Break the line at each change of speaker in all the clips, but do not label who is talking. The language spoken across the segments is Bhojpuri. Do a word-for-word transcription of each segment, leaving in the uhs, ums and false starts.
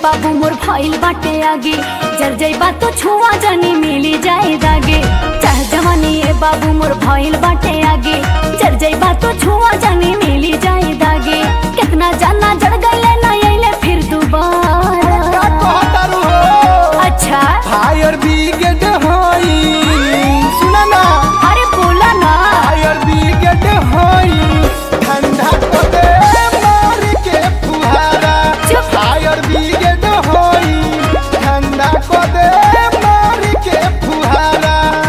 बाबू मोर भइल बाटे आगे, जर जइबा तो छुआ जानी मिली जाए दागे। चाह जवानी ए बाबू मोर भइल बाटे आगे, जर जइबा तो छुआ जानी मिली जाए दागे। कितना जाना जड़ गइले ना अइले फिर दोबारा। अच्छा
फायर ब्रिगेड होई, सुना ना,
अरे बोला ना।
फायर ब्रिगेड होई, ठंडा को दे मार के फुहारा। फायर ब्रिगेड होई, ठंडा को दे मार के फुहारा।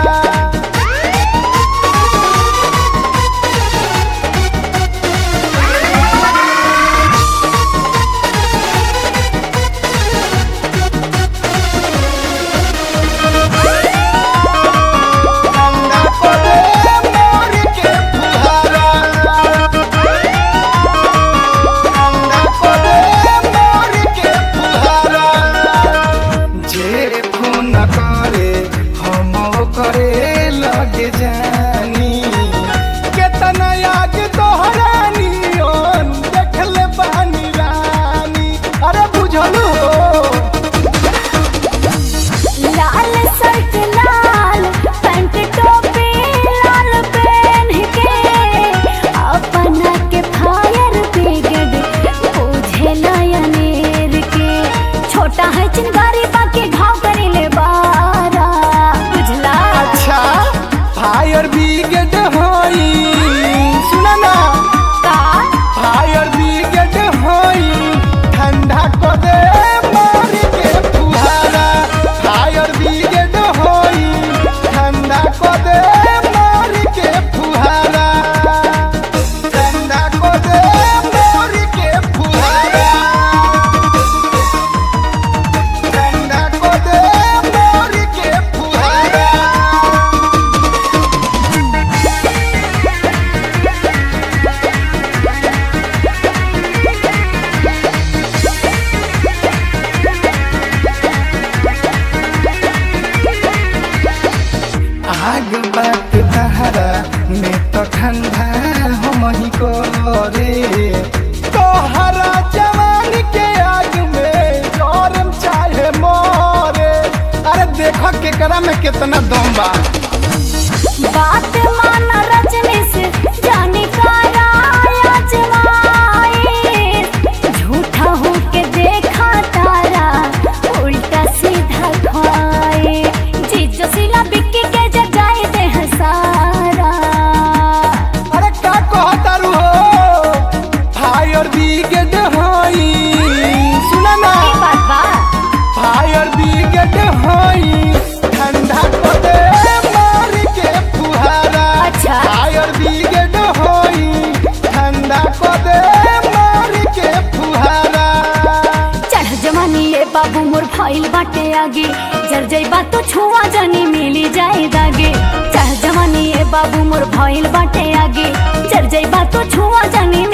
चिंगारी बाकी घाव करेले बारा, बुझला। अच्छा फायर ब्रिगेड होई, सुना ना,
का
फायर ब्रिगेड होई, ठंडा को दे मार के फुहारा। फायर ब्रिगेड होई, ठंडा को दे मार के फुहारा। ठंडा को दे मार के फुहारा। ठंडा को दे मार के फुहारा। आग बात तहरा में तो ठंडा हम ही को रे। तोहरा जवानी के आग में गरम चाहे मोरे। अरे देखो केकरा में कितना दम बा।
बात माना रजनी से जाने का राया जमाए। झूठा हो के देखा तारा उल्टा सीधा खाए। जीजो सिला बिक्की के जगाए दे हसारा।
अरे का कहता रू हो, फायर ब्रिगेड होई, सुना ना,
की बात बा।
फायर ब्रिगेड होई, ठंडा को दे मार के फुहारा।
अच्छा।
फायर ब्रिगेड होई, ठंडा को दे मार के फुहारा।
चढ़ जवानी ए बाबू मोर भइल बाटे आगे, जर जइबा तो छुआ जानी मिली जाए दागे। चढ़ जवानी ए बाबू मोर भइल बाटे आगे, जर जइबा तो छुआ जानी